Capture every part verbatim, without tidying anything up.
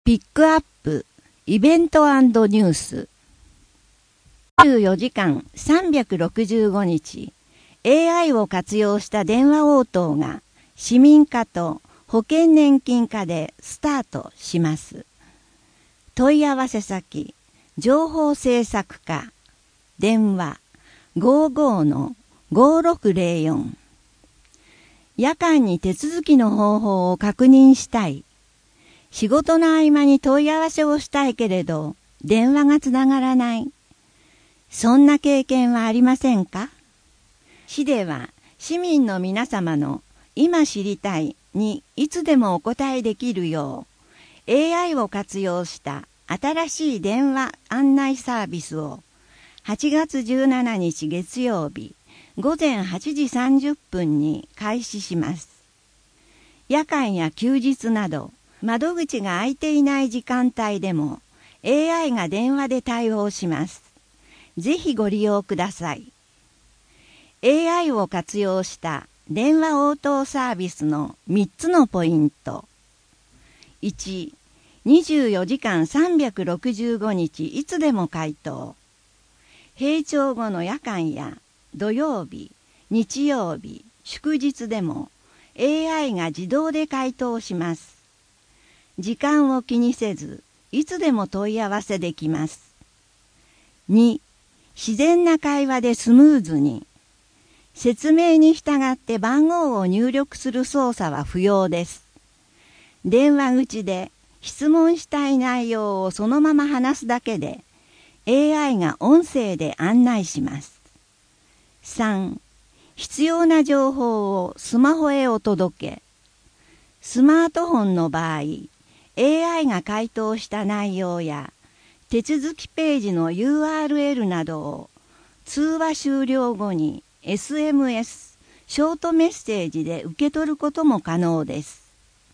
ピックアップイベント&ニュースにじゅうよじかんさんびゃくろくじゅうごにち エーアイ を活用した電話応答が市民課と保険年金課でスタートします。問い合わせ先情報政策課電話 ごじゅうごのごろくぜろよん 夜間に手続きの方法を確認したい。仕事の合間に問い合わせをしたいけれど、電話がつながらない。そんな経験はありませんか？市では市民の皆様の今知りたいにいつでもお答えできるよう、エーアイ を活用した新しい電話案内サービスをはちがつじゅうしちにち月曜日ごぜんはちじさんじゅっぷんに開始します。夜間や休日など、窓口が開いていない時間帯でも エーアイ が電話で対応します。ぜひご利用ください。エーアイ を活用した電話応答サービスのみっつのポイント。いち、にじゅうよじかんさんびゃくろくじゅうごにちいつでも回答。閉庁後の夜間や土曜日、日曜日、祝日でも エーアイ が自動で回答します。時間を気にせず、いつでも問い合わせできます。に、自然な会話でスムーズに。説明に従って番号を入力する操作は不要です。電話口で質問したい内容をそのまま話すだけで、エーアイ が音声で案内します。さん、必要な情報をスマホへお届け。スマートフォンの場合、エーアイ が回答した内容や手続きページの ユーアールエル などを通話終了後に エスエムエス、ショートメッセージで受け取ることも可能です。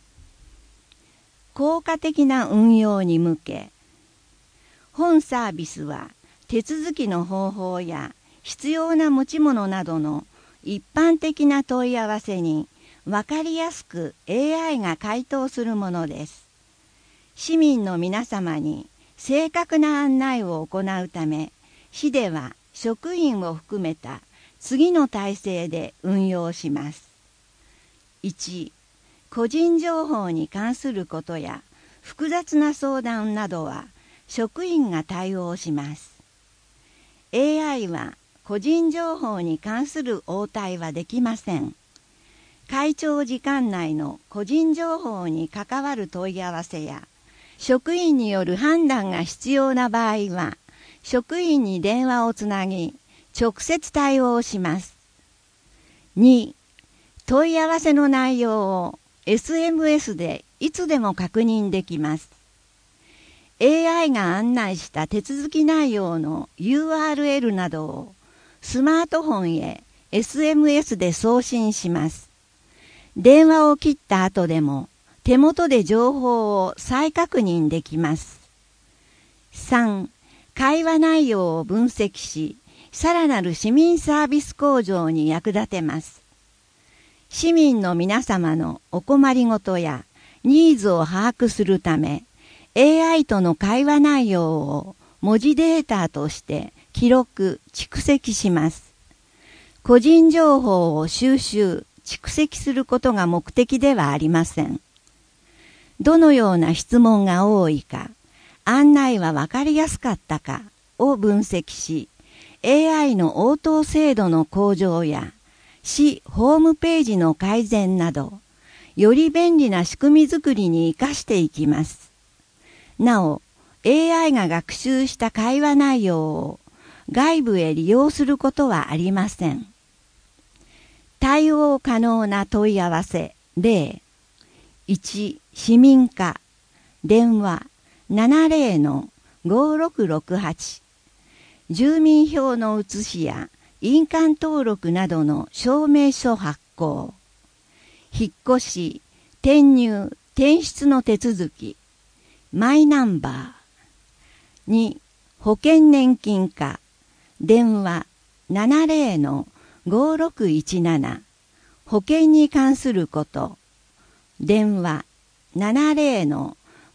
効果的な運用に向け、本サービスは手続きの方法や必要な持ち物などの一般的な問い合わせに分かりやすく エーアイ が回答するものです。市民の皆様に正確な案内を行うため、市では職員を含めた次の体制で運用します。いち、個人情報に関することや複雑な相談などは職員が対応します。エーアイ は個人情報に関する応対はできません。会長時間内の個人情報に関わる問い合わせや職員による判断が必要な場合は、職員に電話をつなぎ、直接対応します。に、問い合わせの内容を エスエムエス でいつでも確認できます。エーアイ が案内した手続き内容の ユーアールエル などをスマートフォンへ エスエムエス で送信します。電話を切った後でも、手元で情報を再確認できます。さん、会話内容を分析し、さらなる市民サービス向上に役立てます。市民の皆様のお困りごとやニーズを把握するため、エーアイ との会話内容を文字データとして記録・蓄積します。個人情報を収集・蓄積することが目的ではありません。どのような質問が多いか、案内は分かりやすかったかを分析し、エーアイ の応答精度の向上や市ホームページの改善など、より便利な仕組み作りに生かしていきます。なお、エーアイ が学習した会話内容を外部へ利用することはありません。対応可能な問い合わせ例いち、市民課電話 ななぜろのごろくろくはち 住民票の写しや印鑑登録などの証明書発行、引っ越し、転入、転出の手続き、マイナンバー。に、保険年金課電話 ななぜろのごろくいちなな 保険に関すること電話 ななぜろの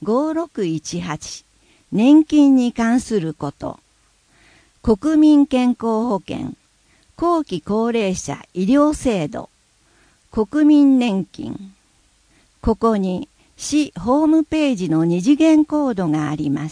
ごろくいちはち年金に関すること、国民健康保険、後期高齢者医療制度、国民年金。ここに市ホームページの二次元コードがあります。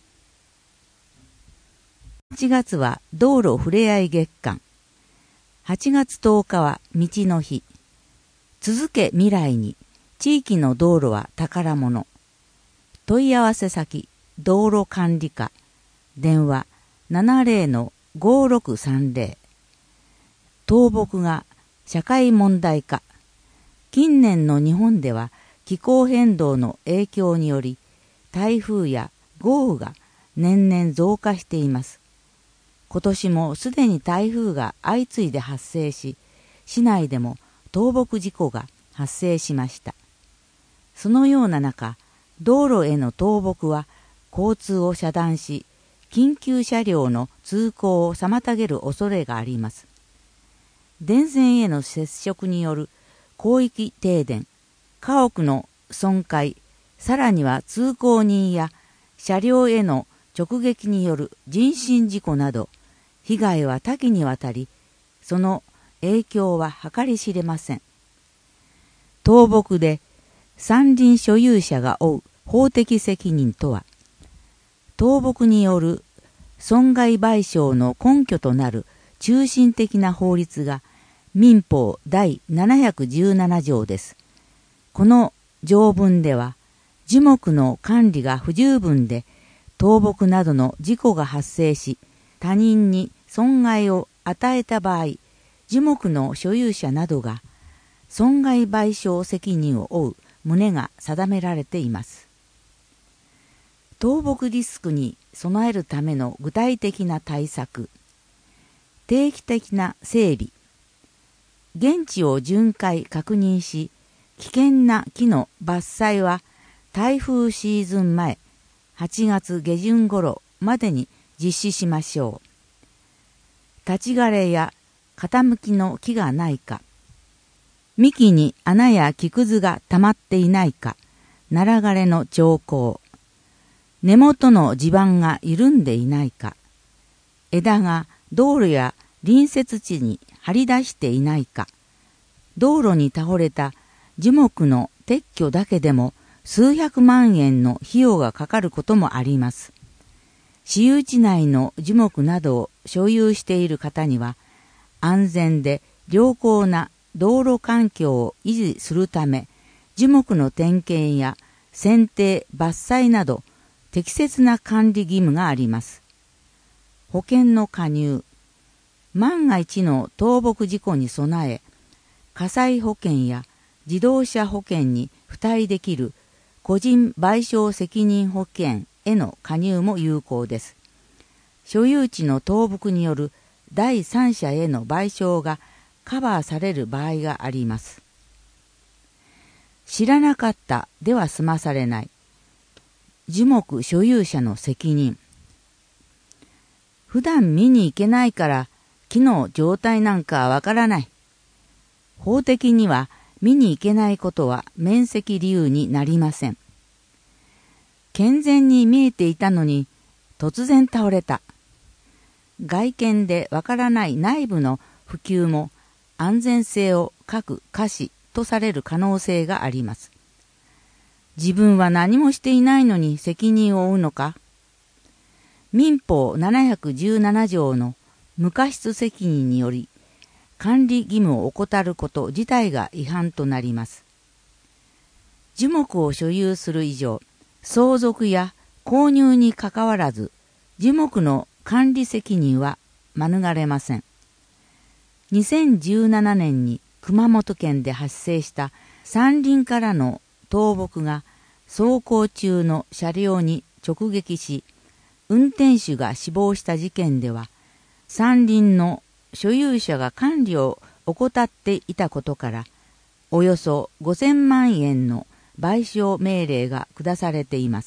はちがつは道路ふれあい月間。はちがつとおかは道の日。続け未来に、地域の道路は宝物。問い合わせ先、道路管理課。電話ななゼロのごろくさんゼロ。倒木が社会問題化。近年の日本では気候変動の影響により、台風や豪雨が年々増加しています。今年もすでに台風が相次いで発生し、市内でも倒木事故が発生しました。そのような中、道路への倒木は交通を遮断し、緊急車両の通行を妨げる恐れがあります。電線への接触による広域停電、家屋の損壊、さらには通行人や車両への直撃による人身事故など、被害は多岐にわたり、その影響は計り知れません。倒木で山林所有者が負う法的責任とは、倒木による損害賠償の根拠となる中心的な法律が民法第ななひゃくじゅうなな条です。この条文では、樹木の管理が不十分で倒木などの事故が発生し、他人に損害を与えた場合、樹木の所有者などが損害賠償責任を負う旨が定められています。倒木リスクに備えるための具体的な対策、定期的な整備、現地を巡回確認し、危険な木の伐採は台風シーズン前、はちがつげじゅん頃までに実施しましょう。立ち枯れや傾きの木がないか、幹に穴や木くずが溜まっていないか、ナラ枯れの兆候、根元の地盤が緩んでいないか、枝が道路や隣接地に張り出していないか、道路に倒れた樹木の撤去だけでも数百万円の費用がかかることもあります。私有地内の樹木などを所有している方には、安全で良好な道路環境を維持するため、樹木の点検や剪定、伐採など適切な管理義務があります。保険の加入、万が一の倒木事故に備え、火災保険や自動車保険に付帯できる個人賠償責任保険への加入も有効です。所有地の倒木による第三者への賠償がカバーされる場合があります。知らなかったでは済まされない。樹木所有者の責任。普段見に行けないから木の状態なんかわからない。法的には見に行けないことは免責理由になりません。健全に見えていたのに突然倒れた。外見でわからない内部の普及も安全性を欠く瑕疵とされる可能性があります。自分は何もしていないのに責任を負うのか。民法ななひゃくじゅうなな条の無過失責任により管理義務を怠ること自体が違反となります。樹木を所有する以上、相続や購入にかかわらず、樹木の管理責任は免れません。にせんじゅうななねんに熊本県で発生した山林からの倒木が走行中の車両に直撃し、運転手が死亡した事件では、山林の所有者が管理を怠っていたことから、およそごせんまんえんの賠償命令が下されています。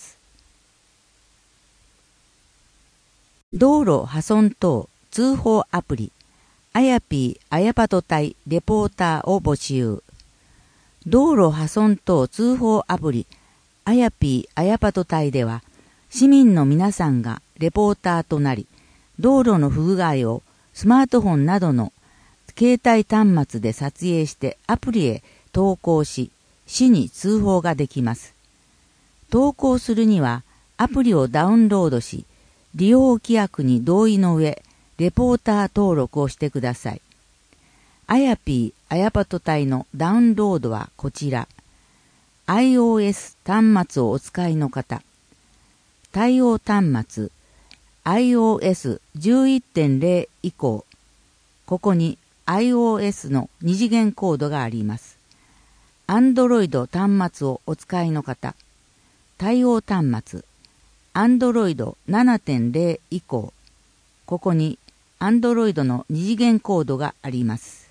道路破損等通報アプリ、あやぴーあやぱと隊レポーターを募集。道路破損等通報アプリ、 あやぴーあやぱと隊では、市民の皆さんがレポーターとなり、道路の不具合をスマートフォンなどの携帯端末で撮影してアプリへ投稿し、市に通報ができます。投稿するにはアプリをダウンロードし、利用規約に同意の上、レポーター登録をしてください。あやぴーあやぱと隊のダウンロードはこちら。iOS 端末をお使いの方、対応端末 アイオーエスじゅういってんゼロ 以降、ここに iOS の二次元コードがあります。Android 端末をお使いの方、対応端末 アンドロイドななてんゼロ 以降、ここに Android の二次元コードがあります。